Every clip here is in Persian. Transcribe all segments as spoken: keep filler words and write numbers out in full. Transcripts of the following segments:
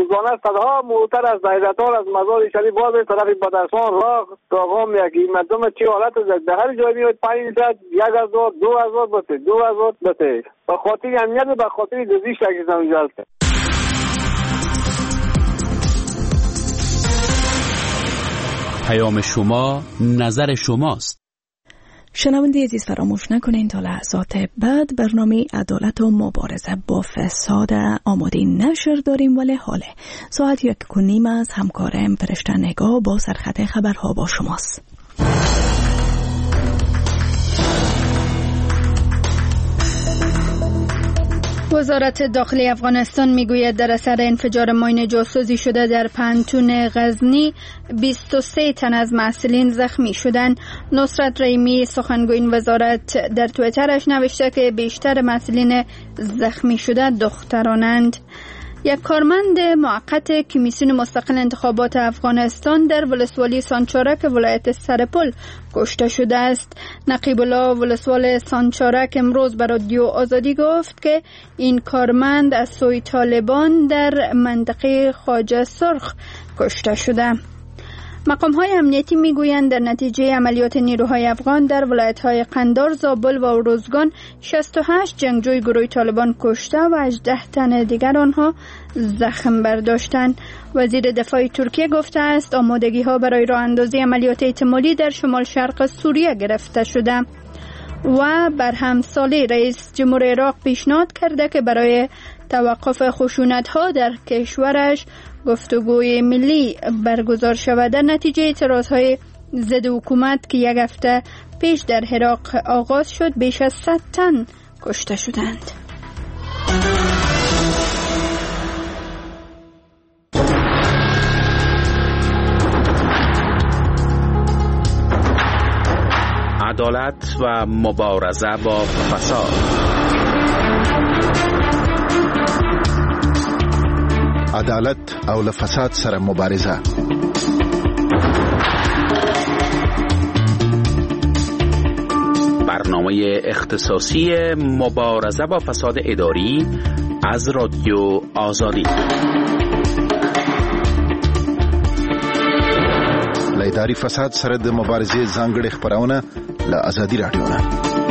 روزانه صدها موتر از دایره‌دار از مزار شریف باز به طرف بدرسان راه داغام یکی مردم چی حالت است در هر جایی میاد پنج صد یک هزار دو هزار بته دو هزار بته به خاطر امنیت به خاطر دزدی شکی زنجال پیام شما نظر شماست. شنونده عزیز فراموش نکنین تا لحظات بعد برنامه عدالت و مبارزه با فساد آماده نشر داریم، ولی حاله ساعت یک و نیم از همکارم فرشته نگاه با سرخط خبرها با شماست. وزارت داخلی افغانستان میگوید در اثر انفجار ماین جاسوسی شده در پانتون غزنی بیست و سه تن از مسئولین زخمی شدند. نصرت رحیمی سخنگوی این وزارت در توییترش نوشته که بیشتر مسئولین زخمی شده دخترانند. یک کارمند موقت کمیسیون مستقل انتخابات افغانستان در ولسوالی سانچارک ولایت سرپل کشته شده است. نقیب الله ولسوال سانچارک امروز به رادیو آزادی گفت که این کارمند از سوی طالبان در منطقه خواجه سرخ کشته شده. مقام‌های امنیتی میگویند در نتیجه عملیات نیروهای افغان در ولایت‌های قندار، زابل و اروزگان شصت و هشت جنگجوی گروه طالبان کشته و هجده تن دیگر آنها زخم برداشتند. وزیر دفاع ترکیه گفته است آمادگی‌ها برای راه اندازی عملیات احتمالی در شمال شرق سوریه گرفته شده و بر همسالی رئیس جمهور عراق پیشنهاد کرده که برای توقف خشونت‌ها در کشورش گفتگوی ملی برگزار شود. در نتیجه اعتراضهای ضد حکومت که یک هفته پیش در عراق آغاز شد بیش از صد تن کشته شدند. عدالت و مبارزه با فساد. عدالت او فساد سره مبارزه. برنامه اختصاصی مبارزه با فساد اداری از رادیو آزادی. لایداری فساد سره د مبارزې ځانګړي خبرونه له آزادي رادیو نه.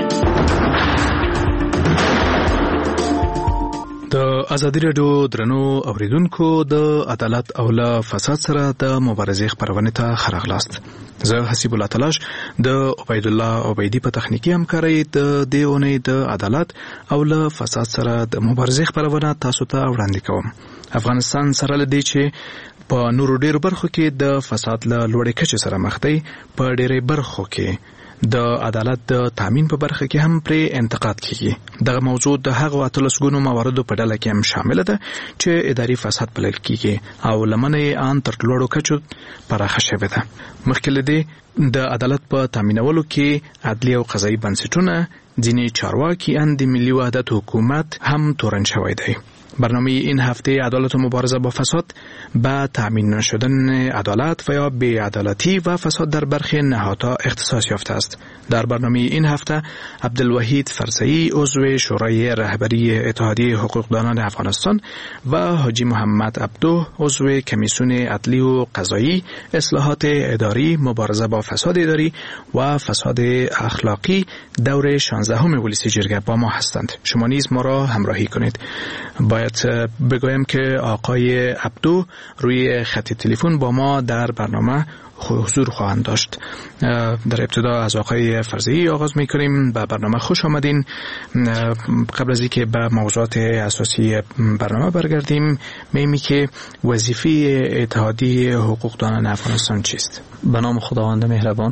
د آزادي رادیو درنو اوریدونکو، د عدالت او له فساد سره د مبارزې خبرونه ته خراغلاست. زه حسیب الله تلاش د عبید الله عبیدی په تخنیکی همکارۍ د دې اونۍ د عدالت او له فساد سره د مبارزې خبرونه تاسو ته وړاندې کوم. افغانستان سره لدی چې په نورو ډیرو برخو کې د فساد له لوړې کچې سره مخ دی، په ډیرې برخو کې د عدالت د تامین په برخه کې هم پرې انتقاد کیږي. دغه موضوع د هغو اتلسګونو مواردو په ډله کې هم شامل ده چې اداري فساد بلل کیږي او لمنه یې ان تر لوړو کچو پراخه شوې ده. مخکې له دې د عدالت په تامینولو کې عدلي او قضایي بنسټونه، ځینې چارواکي ان د ملي وحدت حکومت هم تورن شوی دی. برنامه این هفته عدالت و مبارزه با فساد به تامین نشدن عدالت و یا بی‌عدالتی و فساد در برخی نهادها اختصاص یافته است. در برنامه این هفته عبدالوحید فرزئی عضو شورای رهبری اتحادیه حقوقدانان افغانستان و حاجی محمد عبدو عضو کمیسیون عدلی و قضایی اصلاحات اداری، مبارزه با فساد اداری و فساد اخلاقی دور شانزدهم ولسی جرگه با ما هستند. شما نیز ما را همراهی کنید. باید بگویم که آقای عبدو روی خط تلفن با ما در برنامه حضور خواهند داشت. در ابتدا از آقای فرزئی آغاز می‌کنیم. به برنامه خوش آمدین. قبل از اینکه به موضوعات اساسی برنامه برگردیم، می‌گوییم که وظیفه اتحادیه حقوقدانان افغانستان چیست؟ به نام خداوند مهربان.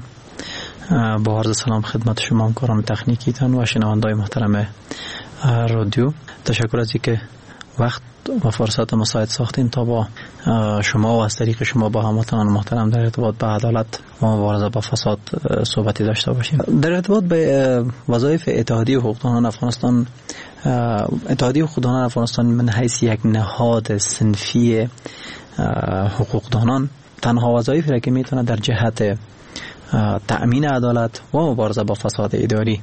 با عرض سلام خدمت شما همکاران تکنیکیتان و شنونده‌های محترم رادیو. تشکر از اینکه وقت و فرصت مساعد ساختین تا با شما و از طریق شما با هموطنان محترم در ارتباط به عدالت و مبارزه با فساد صحبتی داشته باشیم. در ارتباط به وظایف اتحادیه حقوقدانان افغانستان، اتحادیه حقوقدانان افغانستان من حیث یک نهاد صنفی حقوقدانان تنها وظایفی را که میتونه در جهت تأمین عدالت و مبارزه با فساد اداری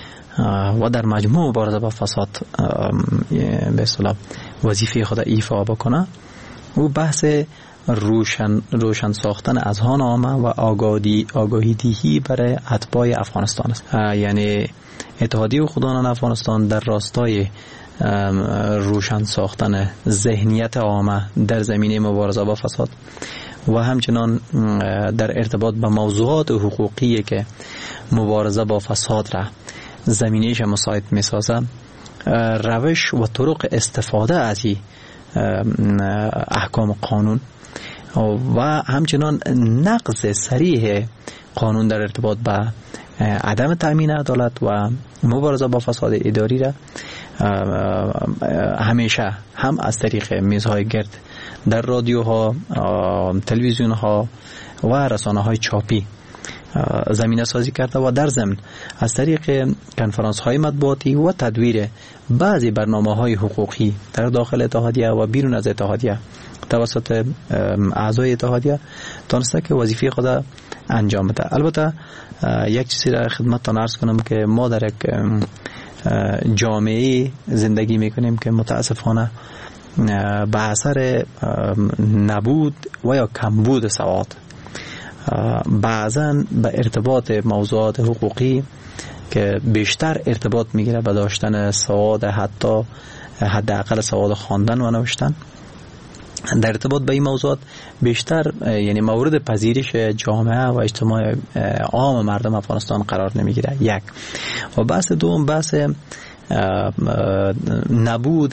و در مجموع مبارزه با فساد به اصطلاح وظیفه خود ایفا بکنه او بحث روشن روشن ساختن اذهان عامه و آگاهی آگاهی دهی برای اتباع افغانستان است. یعنی اتحادیه حقوقدانان افغانستان در راستای روشن ساختن ذهنیت عامه در زمینه مبارزه با فساد و همچنان در ارتباط با موضوعات حقوقی که مبارزه با فساد را زمینهش مساعد می‌سازه، روش و طرق استفاده از این احکام قانون و همچنان نقض صریح قانون در ارتباط با عدم تأمین عدالت و مبارزه با فساد اداری را همیشه هم از طریق میزهای گرد در رادیوها، تلویزیونها و رسانه‌های چاپی زمینه سازی کرده و در ضمن از طریق کنفرانس های مطبوعاتی و تدویر بعضی برنامه‌های حقوقی در داخل اتحادیه و بیرون از اتحادیه توسط اعضای اتحادیه تونسته که وظیفه خود انجام بده. البته یک چیزی را خدمتتان عرض کنم که ما در یک جامعه زندگی میکنیم که متاسفانه به اثر نبود و یا کمبود سواد بعضا به ارتباط موضوعات حقوقی که بیشتر ارتباط میگیره به داشتن سواد، حتی حداقل سواد خواندن و نوشتن، در ارتباط به این موضوعات بیشتر یعنی مورد پذیرش جامعه و اجتماع عام مردم افغانستان قرار نمیگیره. یک و بحث دوم بحث نبود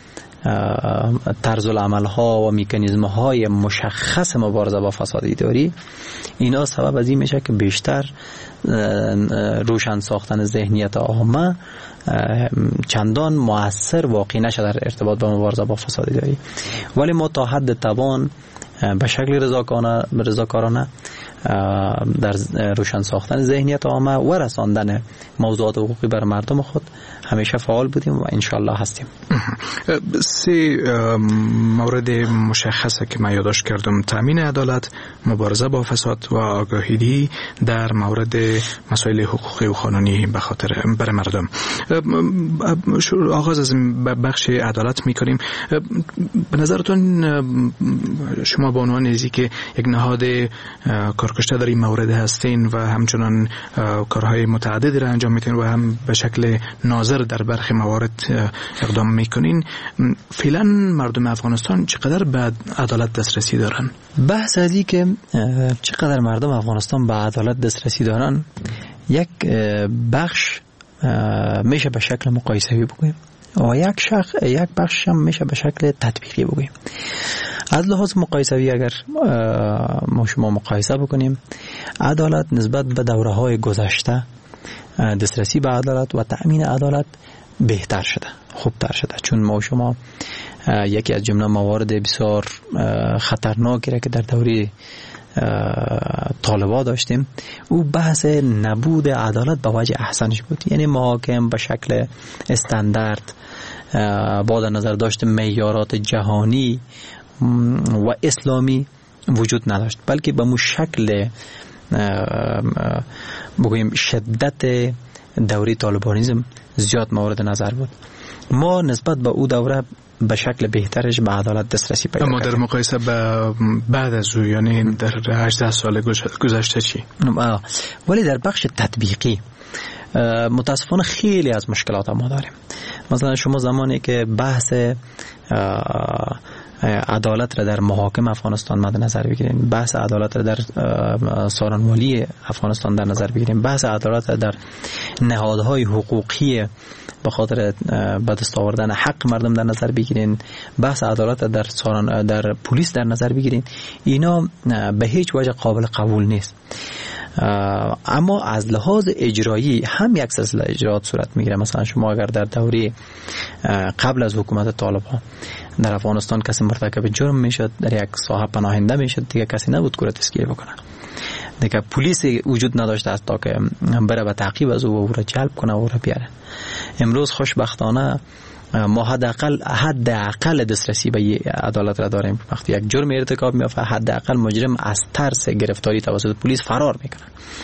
طرز العمل ها و مکانیزم های مشخص مبارزه با فساد اداری، اینا سبب از این میشه که بیشتر روشن ساختن ذهنیت عامه چندان مؤثر واقع نشه در ارتباط با مبارزه با فساد اداری. ولی ما تا حد توان به شکل رضاکارانه در روشن ساختن ذهنیت عامه و رساندن موضوعات حقوقی بر مردم خود همیشه فعال بودیم و انشالله هستیم. سه مورد مشخصه که من یادداشت کردم: تامین عدالت، مبارزه با فساد و آگاهی در مورد مسائل حقوقی و قانونی به خاطر بر مردم. آغاز از بخش عدالت میکنیم. به نظرتون شما به عنوان ازی که یک نهاد کارکشته در این مورد هستین و همچنان کارهای متعددی را انجام میتین و هم به شکل ناظر در برخی موارد اقدام میکنین، فعلا مردم افغانستان چقدر به عدالت دسترسی دارن؟ بحث از این که چقدر مردم افغانستان به عدالت دسترسی دارن، یک بخش میشه به شکل مقایسه‌ای بگوییم و یک شخص یک بخش هم میشه به شکل تطبیقی بگوییم. از لحاظ مقایسه‌ای اگر ما شما مقایسه بکنیم، عدالت نسبت به دوره‌های گذشته دسترسی به عدالت و تأمین عدالت بهتر شده، خوبتر شده، چون ما شما یکی از جمله موارد بسیار خطرناکی را که در دوره طالبا داشتیم، او بحث نبود عدالت به وجه احسنش بود. یعنی محاکم به شکل استاندارد با در نظر داشت معیارات جهانی و اسلامی وجود نداشت، بلکه به مو شکل بگوییم شدت دوره طالبانیزم زیاد مورد نظر بود. ما نسبت به او دوره به شکل بهترش به عدالت دسترسی پیدا کردیم. اما در مقایسه با بعد از او، یعنی در هجده سال گذشته چی؟ ولی در بخش تطبیقی متاسفانه خیلی از مشکلات ما داریم. مثلا شما زمانی که بحث عدالت را در محاکم افغانستان مد نظر بگیریم، بحث عدالت را در سارنوالی افغانستان در نظر بگیریم، بحث عدالت را در نهادهای حقوقی به خاطر به دست آوردن حق مردم در نظر بگیرین، بحث عدالت را در سارن در پلیس در نظر بگیرین، اینا به هیچ وجه قابل قبول نیست. اما از لحاظ اجرایی هم یک سلسله اجرات صورت میگیره. مثلا شما اگر در دوره قبل از حکومت طالبان در افغانستان کسی مرتکب جرم میشد، در یک ساحه پناهنده میشد، دیگه کسی نبود که تسکیه بکنه، دیگه پلیس وجود نداشت از تا که بره به تعقیب از او و او را جلب کنه و او را بیاره. امروز خوشبختانه ما حداقل حداقل دسترسی به عدالت را داریم. وقتی یک جرم ارتکاب میافته، حداقل مجرم از ترس گرفتاری توسط پلیس فرار میکنه.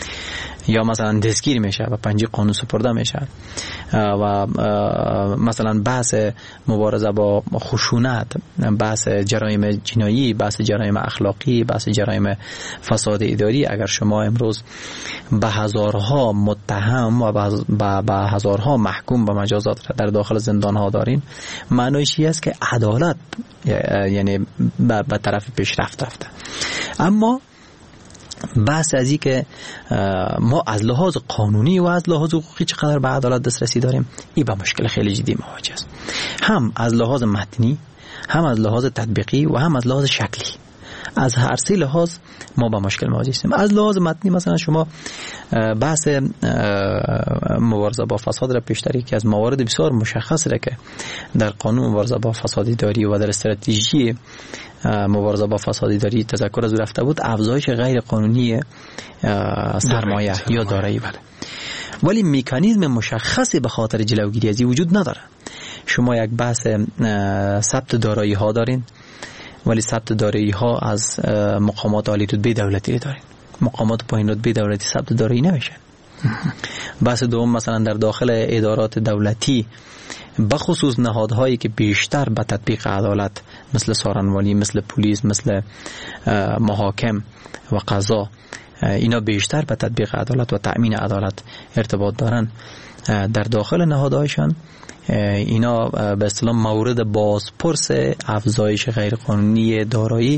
یا مثلا دستگیر میشه و پنجه قانون سپرده میشه و مثلا بحث مبارزه با خشونت، بحث جرایم جنایی، بحث جرایم اخلاقی، بحث جرایم فساد اداری، اگر شما امروز به هزارها متهم و به هزارها محکوم به مجازات در داخل زندان ها دارین، معنیش این است که عدالت یعنی به طرف پیشرفت رفته. اما بحث از این که ما از لحاظ قانونی و از لحاظ حقوقی چقدر به عدالت دسترسی داریم، این با مشکل خیلی جدی مواجه است، هم از لحاظ متنی، هم از لحاظ تطبیقی و هم از لحاظ شکلی. از هر سه لحاظ ما با مشکل مواجه هستیم. از لحاظ متنی مثلا شما بحث مبارزه با فساد را پیشتری که از موارد بسیار مشخص را که در قانون مبارزه با فساد اداری و در استراتژی مبارزه با فساد اداری تذکر از رفته بود، افزایش غیر قانونی سرمایه یا دارایی بله. ولی مکانیزم مشخصی به خاطر جلوگیری از این وجود نداره. شما یک بحث ثبت دارایی ها دارین، ولی ثبت دارایی ها از مقامات عالی رتبه دولتی دارین، مقامات پایین رتبه دولتی ثبت دارایی نمیشه. بحث دوم مثلا در داخل ادارات دولتی بخصوص نهادهایی که بیشتر به تطبیق عدالت مثل سارنوالی، مثل پلیس، مثل محاکم و قضا، اینا بیشتر به تطبیق عدالت و تأمین عدالت ارتباط دارن، در داخل نهادهایشان اینا به اصطلاح مورد بازپرس افزایش غیرقانونی دارایی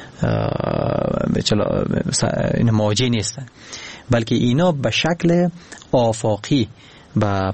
این مواجه نیستن، بلکه اینا به شکل آفاقی به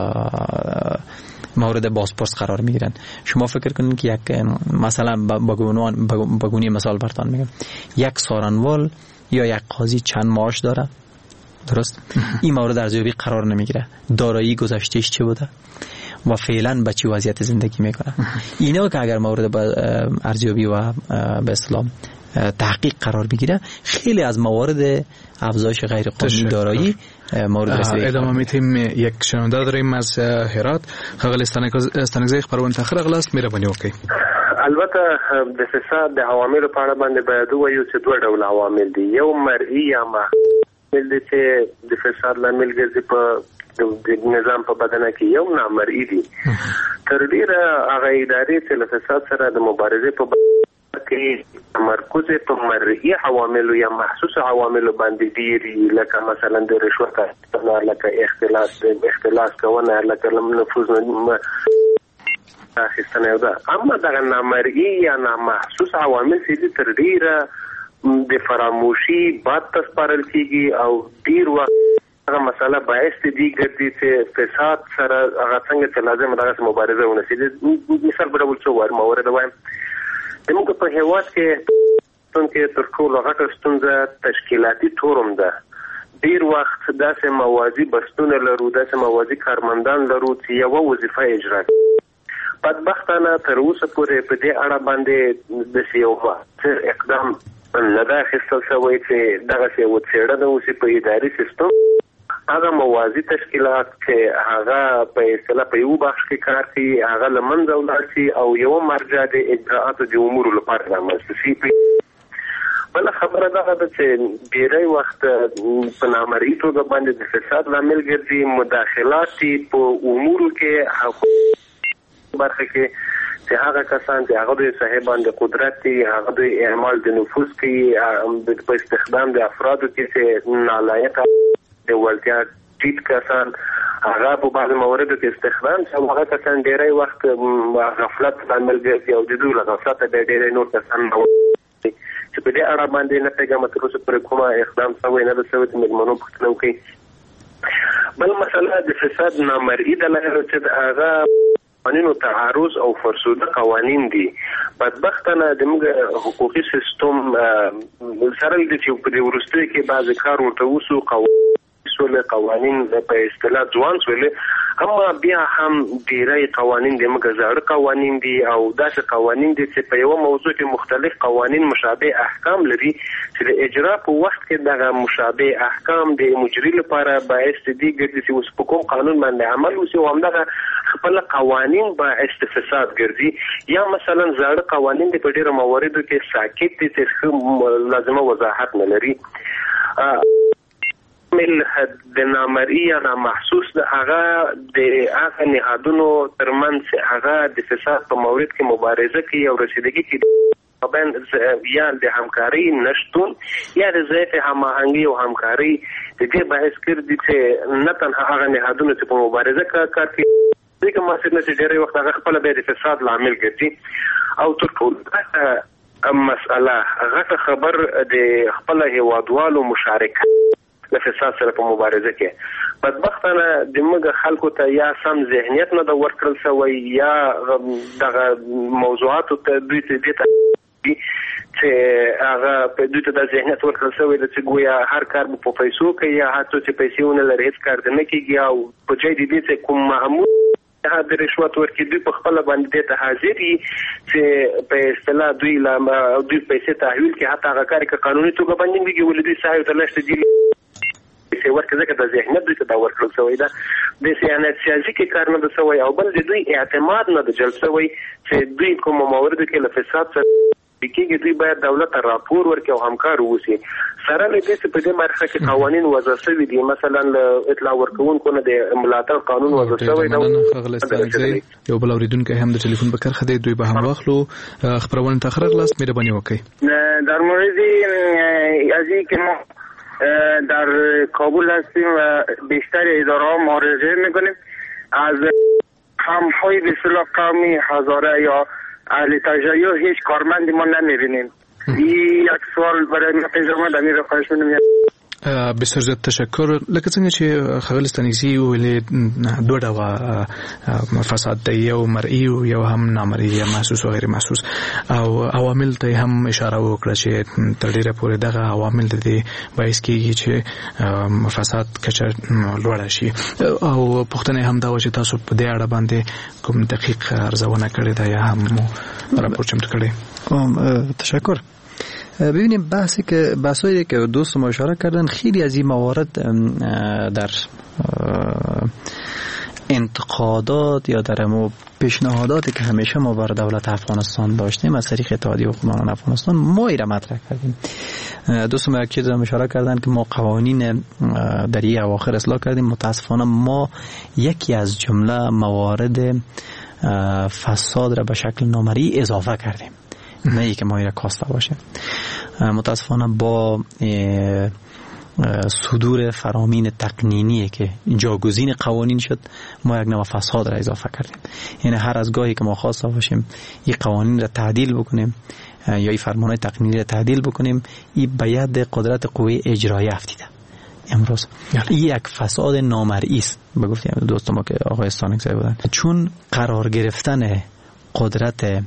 مورد بازپرس قرار میگیرن. شما فکر کنید که یک مثلا بگونی مثال براتون میگم، یک سارنوال یا یک قاضی چند معاش داره، درست؟ این مورد ارزیابی قرار نمیگیره، دارایی گذشتهش چه بوده و فعلا به چه وضعیت زندگی میکنه. اینا که اگر مورد ارزیابی و به اصطلاح تحقیق قرار بگیره، خیلی از موارد افزایش غیر قانونی دارایی مورد رسیدگی. ادامه میتیم. یک شنونده داریم از هرات. خغل استانگزی خبرونه تاخیر اغلاست مهرباني وکړئ. البته د فساد د عواملو په اړه باندې باید وایو چې دوه ډول عوامل دي، یو مرئی یا محمل دي چې د فساد لامل ګرځي په د نظام په بدنه کې، یو نامرئی دي. تر ډیره هغه ادارې چې له فساد سره د مبارزې په کې تمرکز په مرئی عواملو یا محسوس عواملو باندې ډیری، لکه مثلا د رشوت اخیستنه، لکه اختلاس اختلاس کوونه، لکه نفوذ اخیستنه یو ده. اما دغه نامرئی یا نامحسوس عوامل چې تر ډیره د فراموشي باد تسپارل کیږي او ډیر وخت هغه مسله باعث دي ګرځي چې فساد سره هغه څنګه چې لازم دغه مبارزه ونشي. مثال په ډول څه وایم مورد وایم، زموږ په هیواد کې څنګه تر ټولو غټه ستونزه تشکیلاتي تورم ده. ډیر وخت داسې موازي بستونه لرو، داسې موازي کارمندان لرو چې یو وظیفه اجرا کوي. بدبختانه تر اوسه پورې په دې اړه باندې د یو اقدام نه ده اخیستل شوی چې دغه یو څېړنه وشي په اداري سیستم. هغه موازي تشکیلات چې هغه په اصطلاح په یو بخش کې کار کوي، هغه له منځه ولاړ شي او یو مرجع د اجراءاتو د امورو لپاره رامنځته شي. بله خبره دغه ده چې ډېری وخت په نامرئي توګه باندې د فساد لامل ګرځي مداخلات په امورو کې برخه کې چې هغه کسان چې هغه د صاحبان د قدرت دي، هغه د اعمال د نفوذ کوي په استخدام د افرادو کې چې نالایق د ولتیا ټیټ کسان هغه په بعض مواردو کې استخدام شي. هغه کسان ډېری وخت غفلت لامل ګرځي او د دوی له غفلت د ډېری نور کسان چې په دې اړه باندې نه پیغام تر اوسه پورې کومه اقدام شوی نه ده شوی چې مېلمنو پوښتنه وکړي. بل مسله د فساد نامرئی دلایل چې هغه قوانینو تعارض او فرسوده قوانین دي. بدبختانه د موږ حقوقي سیستم سره د چې په دې ورسته کې بعض کار ورته وسو قوانین سول قوانین په اصطلاح ځوان سول، اما بیا هم ډیری قوانین د موږ زړه قوانین دي او داسې قوانین دي چې په یو موضوع کې مختلف قوانین مشابه احکام لري چې د اجرا په وخت کې دغه مشابه احکام د مجري لپاره باعث دي ګرځي چې اوس په کوم قانون باندې عمل وشي او همدغه خپل قوانین باعث فساد ګرځي. یا مثلا زړه قوانین د په ډیرو مواردو کې ساکت دي چې لازمه وضاحت نه لري. عامل د نامرئی یا نامحسوس د هغه د هغه نهادونو ترمنځ هغه د فساد په مورد کې مبارزه کوي او رسیدګي کوي بین یا د همکاري نشتون یا د ضعیف هماهنګي او همکاري د دې باعث کړي چې نه تنها هغه نهادونو چې په مبارزه کې کار کوي دغه مسله چې ډېری وخت هغه خپل به د فساد لامل ګرځي او تر ټولو مسأله هغه خبر د خپل هیوادوالو مشارکت د فساد سره په مبارزه کې بدبختانه د موږ خلکو ته یا سم ذهنیت نه د ورکړل شوی یا دغه موضوعات ته دوی ته چې هغه په دوی ته د ذهنیت ورکړل شوی چې گویا هر کار په پیسو کوي یا هر څه چې پیسې ونه لري هیڅ کار نه کیږي او په ځای دې چې کوم معمول د رشوت ورکړي دوی په خپل باندې ته حاضر دي چې په اصطلاح دوی لا دوی پیسې تحویل کې حتی هغه کار کې قانوني توګه باندې ویږي ولې دوی صاحب ته لشت دي چې ورکه ځکه د ذهنیت دوی ته دا ورکړل شوی ده د سیاست سیاسي کې کار نه ده شوی او بل د دوی اعتماد نه ده جلب شوی چې دوی کوم موارد کې له فساد سره کېږي دوی باید دولت ته راپور ورکړي او همکار واوسي سره له دې چې په دې برخه کې قوانین وضع شوي دي مثلا له اطلاع ورکوونکو نه د ملاتړ قانون وضع شوی دی یو بل اوریدونکو هم د ټلیفون په کرخه دی دوی به هم واخلو خبرونه ته خبر لاست مهرباني وکړئ در مورد از این که ما در کابل هستیم و بیشتر اداره ها مراجعه میکنیم از همهای به اصطلاح قومی هزاره یا اهل تجربه هیچ کارمندی ما نمیبینیم. این یک سوال برای ما پیش آمد امیر رو خواهش می‌کنم. بسیار زیات تشکر. لکه څنګه چې خغل ستانګزي ویلې دوه ډول فساد دی یو مرئی او یو هم نامرئی یا محسوس او غیر محسوس او عوامل ته هم اشاره وکړه چې تر ډیره پورې دغه عوامل د دې باعث کیږي چې فساد کچه لوړ شي او پښتنه هم دا و چې تاسو په دې اړه باندې کوم دقیق ارزونه کړې ده یا هم راپور چمتو کړې؟ تشکر. ببینیم بحثی که بحثایی که دوست ما اشاره کردن خیلی از این موارد در انتقادات یا در پیشنهاداتی که همیشه ما بر دولت افغانستان داشتیم از طریق اتحادیه حکمران افغانستان ما ایره مطرح کردیم. دوست ما یک چیز هم اشاره کردن که ما قوانین در این اواخر اصلاح کردیم. متاسفانه ما یکی از جمله موارد فساد را به شکل نامرئی اضافه کردیم، نه ای که ما ایره کاسته باشه. متاسفانه با صدور فرامین تقنینی که جاگزین قوانین شد ما یک نوع فساد را اضافه کردیم. یعنی هر از گاهی که ما خواسته باشیم این قوانین را تعدیل بکنیم یا این فرمانهای تقنینی را تعدیل بکنیم، این به ید قدرت قوه اجرایی افتیده امروز. این یک فساد نامرئی است. بگفتیم دوست ما که آقای استانکزی بودن، چون قرار گرفتن قدرت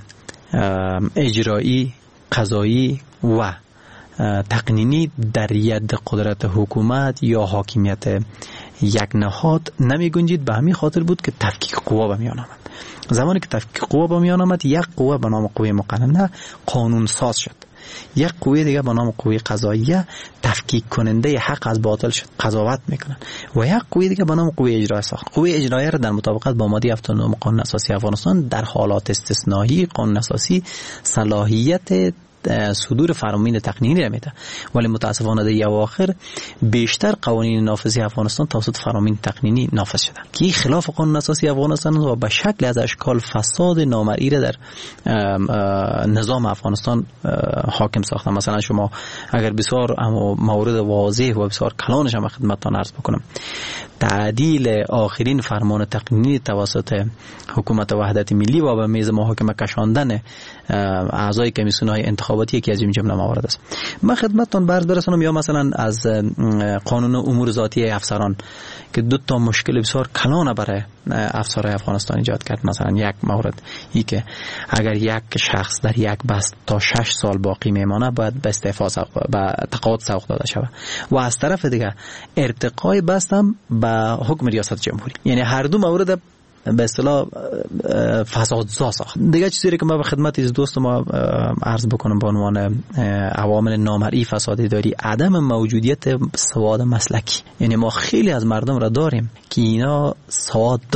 اجرایی، قضایی و تقنینی در ید قدرت حکومت یا حاکمیت یک نهاد نمی گنجید. به همین خاطر بود که تفکیک قوا به میان آمد. زمانی که تفکیک قوا به میان آمد یک قوه به نام قوه مقننه قانون ساز شد، یک قوه دیگه به نام قوه قضاییه تفکیک کننده حق از باطل شد، قضاوت میکنن، و یک قوه دیگه به نام قوه اجرایی ساخت. قوه اجرایی را در مطابقت با ماده هفتاد و نه قانون اساسی افغانستان در حالات استثنایی قانون اساسی صلاحیت صدور فرامین تقنینی را میده، ولی متاسفانه در اواخر بیشتر قوانین نافذی افغانستان توسط فرامین تقنینی نافذ شده که خلاف قانون اساسی افغانستان و به شکل از اشکال فساد نامرئی را در نظام افغانستان حاکم ساخته. مثلا شما اگر بسیار مورد واضح و بسیار کلانش هم خدمتتان عرض بکنم، تعدیل آخرین فرمان تقنینی توسط حکومت وحدت ملی و به میز محاکمه کشاندن اعضای کمیسیون‌های انتخاباتی یکی از این جمله موارد است. من خدمتتان عرض برسانم یا مثلا از قانون امور ذاتی افسران که دو تا مشکل بسیار کلان برای افسرهای افغانستان ایجاد کرد. مثلا یک مورد ای که اگر یک شخص در یک بست تا شش سال باقی میمانه باید به استعفا به تقاعد سوق داده شود، و از طرف دیگه ارتقای بست هم به حکم ریاست جمهوری. یعنی هر دو مورد به اصطلاح فسادزا ساخت. دیگه چیزی که ما به خدمت از دوست ما عرض بکنم به عنوان عوامل نامرئی فساد اداری، عدم موجودیت سواد مسلکی. یعنی ما خیلی از مردم را داریم که اینا سواد دارن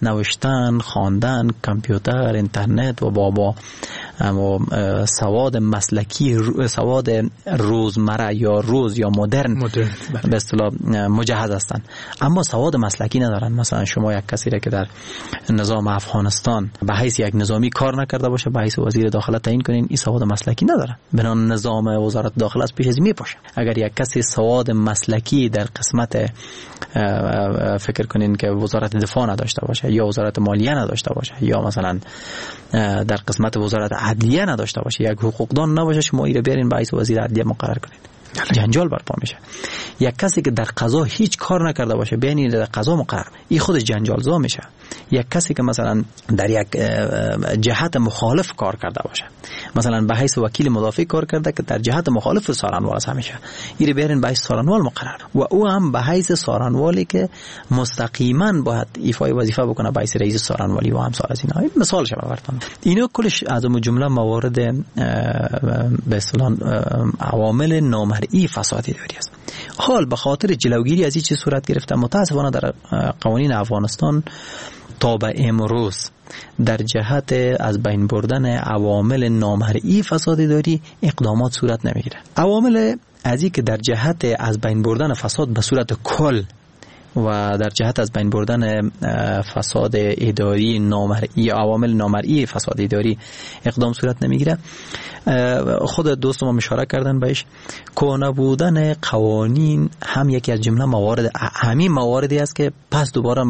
نوشتن، خواندن، کامپیوتر، اینترنت و بابا اما سواد مسلکی، سواد روزمره یا روز یا مدرن به اصطلاح مجهز هستند، اما سواد مسلکی ندارن. مثلا شما یک کسی را که در نظام افغانستان به حیث یک نظامی کار نکرده باشه به حیث وزیر داخله تعیین کنین، این سواد مسلکی نداره، بنابراین نظام وزارت داخله از پیش از میپاشه. اگر یک کسی سواد مسلکی در قسمت فکر کنین که وزارت دفاع نداشته باشه یا وزارت مالیه نداشته باشه یا مثلا در قسمت وزارت عدلیه نداشته باشه، یک حقوقدان نباشه، شما ایره بیارین به حیث وزیر عدلیه مقرر کنین، جنجال برپا میشه. یک کسی که در قضا هیچ کار نکرده باشه بیانی در قضا مقرر، این خود جنجالزا میشه. یک کسی که مثلا در یک جهت مخالف کار کرده باشه، مثلا به حیث وکیل مدافع کار کرده که در جهت مخالف سارنوال است همیشه، این بیارین به حیث سارنوال مقرر و او هم به حیث سارنوالی که مستقیما باید ایفای وظیفه بکنه به حیث رئیس سارنوالی و امثال از اینا. این مثال شما براتون. اینا کلش از اون جمله موارد به اصطلاح عوامل نامرئی فساد اداری است. حال به خاطر جلوگیری از این چیز صورت گرفته متاسفانه در قوانین افغانستان تا به امروز در جهت از بین بردن عوامل نامرئی فساد اداری اقدامات صورت نمیگیره. عوامل از این که در جهت از بین بردن فساد به صورت کل و در جهت از بین بردن فساد اداری نامرئی، عوامل نامرئی فساد اداری اقدام صورت نمیگیره. خود دوست ما اشاره کردن بهش، کهنه بودن قوانین هم یکی از جمله موارد، همین مواردی است که پس دوباره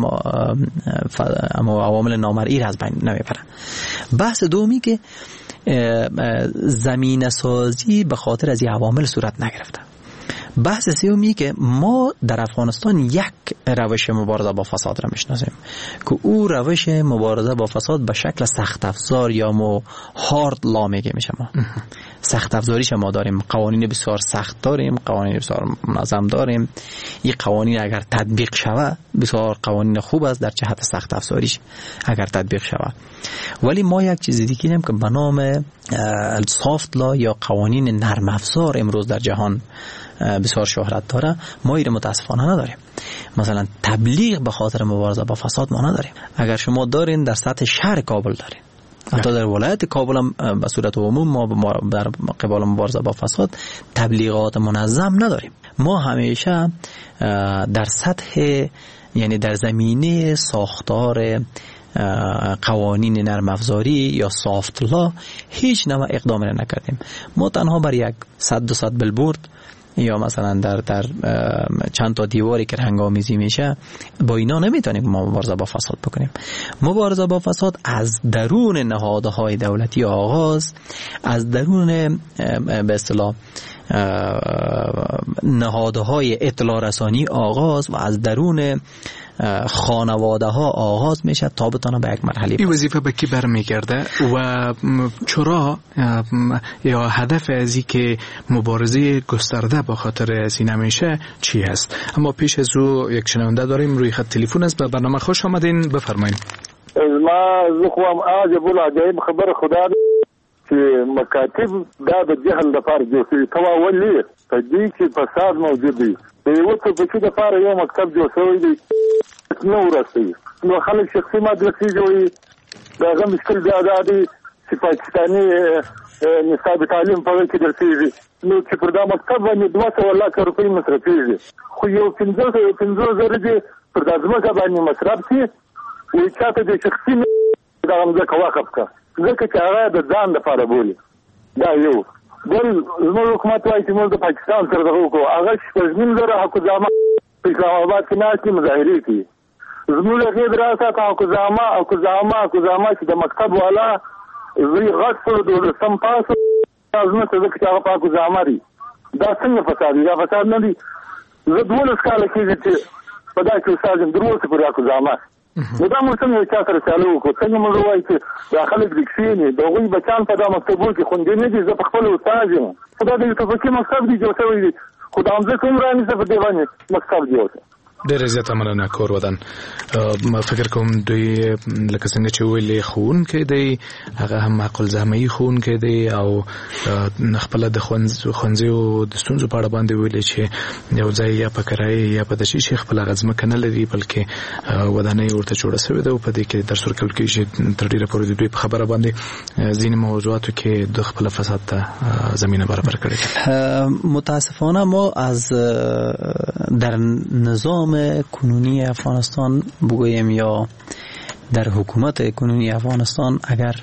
عوامل نامرئی را از بین نمیبرن. بحث دومی که زمینه سازی به خاطر از این عوامل صورت نگرفته. بحث سومی که ما در افغانستان یک روش مبارزه با فساد را میشناسیم که او روش مبارزه با فساد به شکل سخت افزار یا مو هارد لا میگه میشه. ما سخت افزاریش ما داریم، قوانین بسیار سخت داریم، قوانین بسیار منظم داریم. این قوانین اگر تطبیق شود بسیار قوانین خوب است در جهت سخت افزاریش اگر تطبیق شود. ولی ما یک چیز دیگه داریم که به نام سافت لا یا قوانین نرم افزار امروز در جهان بسیار شهرت داره، ما ایره متاسفانه نداریم. مثلا تبلیغ به خاطر مبارزه با فساد ما نداریم. اگر شما دارین در سطح شهر کابل دارین، حتی در ولایت کابل هم به صورت عموم ما در قبال مبارزه با فساد تبلیغات منظم نداریم. ما همیشه در سطح، یعنی در زمینه ساختار قوانین نرم افزاری یا سافت لا هیچ نوع اقدام نکردیم. ما تنها بر یک صد دو صد بلبورد یا مثلا در در چند تا دیواری که رنگ‌آمیزی میشه با اینا نمیتونیم ما مبارزه با فساد بکنیم. مبارزه با فساد از درون نهادهای دولتی آغاز، از درون به اصطلاح نهادهای اطلاع رسانی آغاز و از درون خانواده ها آغاز میشه تا بتونه به یک مرحله. این وظیفه به کی برمیگرده و چرا یا هدف از این که مبارزه گسترده با خاطر از این نمیشه چی هست؟ اما پیش از او یک شنونده داریم روی خط تلفن است. به برنامه خوش آمدین، بفرمایید. ما زخوام عجب العجایب خبر خدا چې مکاتب دا د جهل لپاره جوړ شوي توا ولې په دې کې فساد موجود دی. د یو څه په کې لپاره یو مکتب جوړ شوی دی نو ورسوي، نو خلک شخصي مدرسې جوړي. دغه مشکل بیا دا دی چې پاکستاني نصاب تعلیم په کې درسېږي، نو چې پر دا مکتب باندې دوه سوه لکه روپۍ مصرفېږي، خو یو پنځه پنځه زره دې پر دا ځمکه باندې مصرف شي، وایي چاته د شخصي دغه ځمکه وقف کړه ځکه چې هغه د ځان لپاره بولي. دا یو بل زموږ حکومت وایي چې موږ د پاکستان سره دغه وکړو، هغه شپږ نیم زره حکوزامه په اسلام آباد کې ناستې مظاهرې کوي. زموږ هغې دراسات حکوزامه حکوزامه حکوزامه چې د مکتب والا زوی غټ شو دولسم پاس ازمته ځکه چې هغه په حکوزامه دي. دا څنګه فساد دی؟ دا فساد نه دی. زه دولس کاله کېږي چې په دا کې استاد یم، تر اوسه پورې حکوزامه. نو دا موږ څنګه چا سره چالو وکړو؟ څنګه موږ ووایو چې دا خلک د کښېني د هغوی بچیان په دا مکتبونو کې خوندي نه دي. زه په خپله استاد یم، خو دا د یو ټوپکي مکتب دی جوړ شوی دی، خو د همځکه هم رانیسه په دې باندې مکتب جوړ شو. ډېر زیات مننه کور ودان. ما فکر کوم دوی لکه څنګه چې ویلې خونکې دی هغه هم معقول زمي خونکې دی او خپل د خونځي او د ستونزو په اړه باندې ویلې چې یو ځای یا په کرای یا په دشي شیخ خپل غزمه کنه لري بلکې ودانۍ ورته جوړه شوې ده او په دې کې درس ورکول کېږي تر ډیره پورې د دوی په خبره باندې ځینې موضوعاتو کې د خپل فساد ته زمينه برابر کړې. متاسفانه ما از در نظام کنونی افغانستان بگویم یا در حکومت کنونی افغانستان اگر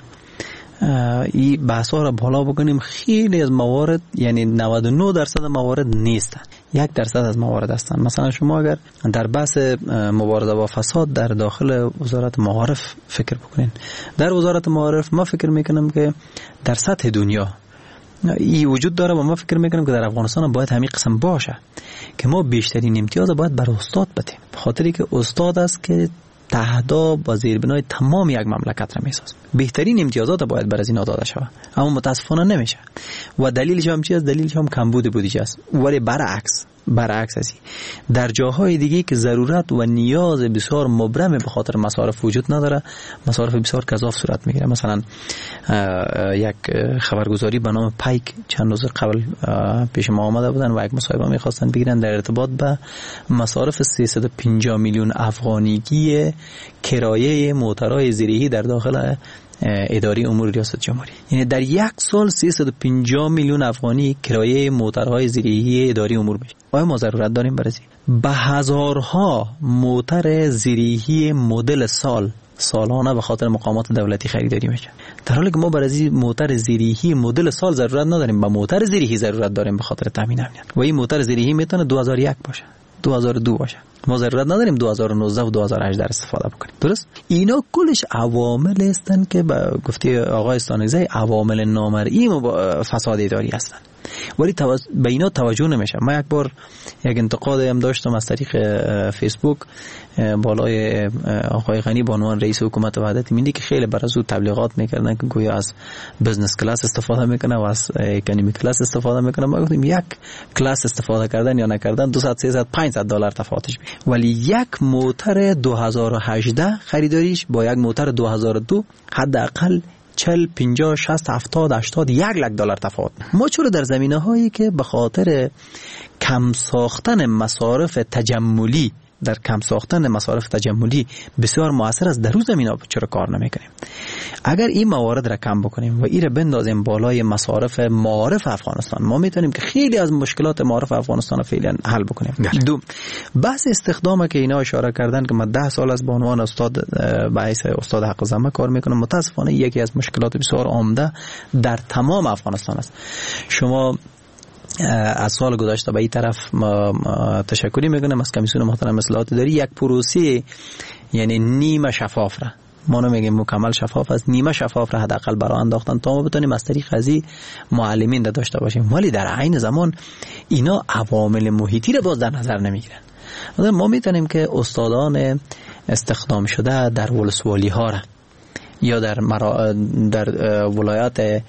این بحثا را بالا بکنیم خیلی از موارد یعنی نود و نه درصد موارد نیستن، یک درصد از موارد هستند. مثلا شما اگر در بحث مبارزه با فساد در داخل وزارت معارف فکر بکنین، در وزارت معارف ما فکر میکنم که در سطح دنیا این وجود داره و ما فکر میکنم که در افغانستان باید همین قسم باشه که ما بیشترین امتیاز باید بر استاد بدیم، به خاطری که استاد است که تهدا با زیربنای تمام یک مملکت را میسازه. بهترین امتیازات باید بر از اینا داده شود اما متاسفانه نمیشه و دلیلش هم چی است؟ دلیلش هم کمبود بودجه است. ولی برعکس برعکس است در جاهای دیگه که ضرورت و نیاز بسیار مبرم به خاطر مصارف وجود نداره مصارف بسیار گزاف صورت میگیره. مثلا یک خبرگزاری به نام پایک چند روز قبل پیش ما آمده بودن و یک مصاحبه میخواستن بگیرن در ارتباط به مصارف سیصد و پنجاه میلیون افغانیگی کرایه موترهای زیرهی در داخل اداری امور ریاست جمهوری. یعنی در یک سال سیصد و پنجاه میلیون افغانی کرایه موترهای زیرهی اداری امور میشه. آیا ما ضرورت داریم برای به هزارها موتر زیرهی مدل سال سالانه به خاطر مقامات دولتی خریداری میشه، در حالی که ما برای موتر زیرهی مدل سال ضرورت نداریم، به موتر زیرهی ضرورت داریم به خاطر تامین امنیت و این موتر زیرهی میتونه دو هزار و یک باشه، دو هزار و دو باشه. ما ضرورت نداریم دو هزار و نوزده و دو هزار و هجده استفاده بکنیم. درست؟ اینا کلش عوامل هستند که به گفته آقای استانگزی عوامل نامرئی فساد اداری هستند ولی توز... به اینا توجه نمیشه. ما یک بار یک انتقاد هم داشتم از طریق فیسبوک بالای آقای غنی به عنوان رئیس حکومت وحدت ملی که خیلی بر از او تبلیغات میکردن که گویا از بزنس کلاس استفاده میکنه و از اکانومی کلاس استفاده میکنه. ما گفتیم یک کلاس استفاده کردن یا نکردن دویست سیصد پانصد دلار تفاوتش میشه، ولی یک موتر دو هزار و هجده خریداریش با یک موتر دو هزار و دو حداقل چهل پنجاه شصت هفتاد هشتاد یک لک دلار تفاوت. ما چرا در زمینه هایی که به خاطر کم ساختن مصارف تجملی در کم ساختن مصارف تجملی بسیار موثر است در روز زمینه چرا کار نمیکنیم؟ اگر این موارد را کم بکنیم و این را بندازیم بالای مصارف معارف افغانستان ما میتونیم که خیلی از مشکلات معارف افغانستان فعلا حل بکنیم. دو بحث استخدام که اینا اشاره کردن که من ده سال از به عنوان استاد باعث استاد حق زحمه کار میکنم، متاسفانه یکی از مشکلات بسیار عمده در تمام افغانستان است. شما از سال گذشته به این طرف ما تشکری میکنم از کمیسیون محترم اصلاحات اداری یک پروسه یعنی نیمه شفاف را ما نمیگیم مکمل شفاف است، نیمه شفاف را حداقل برای انداختن تا ما بتونیم از طریق ازی معلمین را داشته باشیم، ولی در عین زمان اینا عوامل محیطی را باز در نظر نمیگیرن. ما میتونیم که استادان استخدام شده در ولسوالی ها را یا در مرا... در ولایات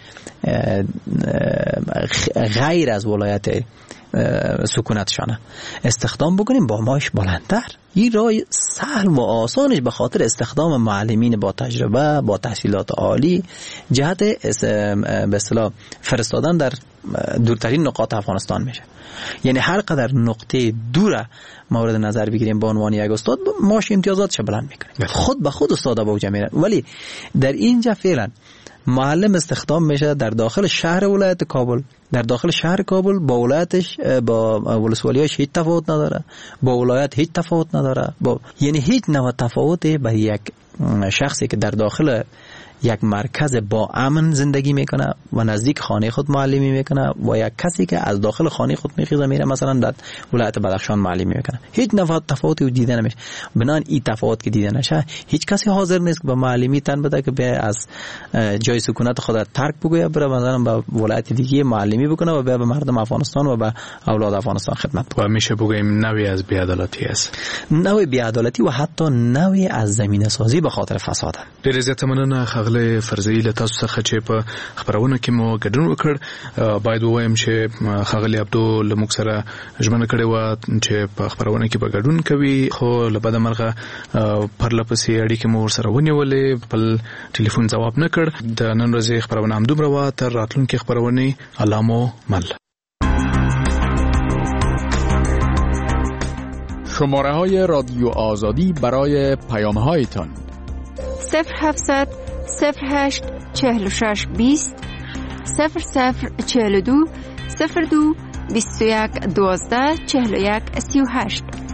غیر از ولایت سکونتشانه استخدام بکنیم با معاش بلندتر. این راه سهل و آسانش به خاطر استخدام معلمین با تجربه با تحصیلات عالی جهت به اصطلاح فرستادن در دورترین نقاط افغانستان میشه. یعنی هر قدر نقطه دور مورد نظر بگیریم به عنوان یک استاد معاش امتیازاتش بلند میکنه، خود به خود استادا به اوج میره. ولی در اینجا فعلا معلم استخدام میشه در داخل شهر ولایت کابل، در داخل شهر کابل با ولایتش با ولسوالیاش هیچ تفاوت نداره، با ولایت هیچ تفاوت نداره، با یعنی هیچ نوع تفاوتی به یک شخصی که در داخل یک مرکز با امن زندگی میکنه و نزدیک خانه خود معلمی میکنه و یک کسی که از داخل خانه خود میخیزه میره مثلا در ولایت بدخشان معلمی میکنه، هیچ نوع تفاوتی دیده نمیشه. بنان این تفاوت که دیده نشه هیچ کسی حاضر نیست که به معلمی تن بده که به از جای سکونت خود ترک بگویه بره مثلا به ولایت دیگه معلمی بکنه و به مردم افغانستان و به اولاد افغانستان خدمت کنه. و میشه بگیم نوعی از بی‌عدالتی است، نوع بی‌عدالتی و حتی نوعی از زمینه سازی به خاطر فساد. ډیر زیات مننه ښاغلی فرضي له تاسو څخه چې په خبرونه کې مو ګډون وکړ. باید ووایم چې ښاغلی عبدو له موږ سره ژمنه کړې وه چې په خبرونه کې به ګډون کوي، خو له بده مرغه پرله پسې اړیکې مو ورسره ونیولې، خپل ټلیفون ځواب نه کړ. د نن ورځې خبرونه همدومره وه. تر راتلونکې خبرونې الله مو مل. شماره های رادیو آزادی برای پیام هایتان صفر هفتصد صفر هشت چهل و شش بیست صفر صفر چهل و دو صفر دو بیست و یک دوازده چهل و یک سی و هشت.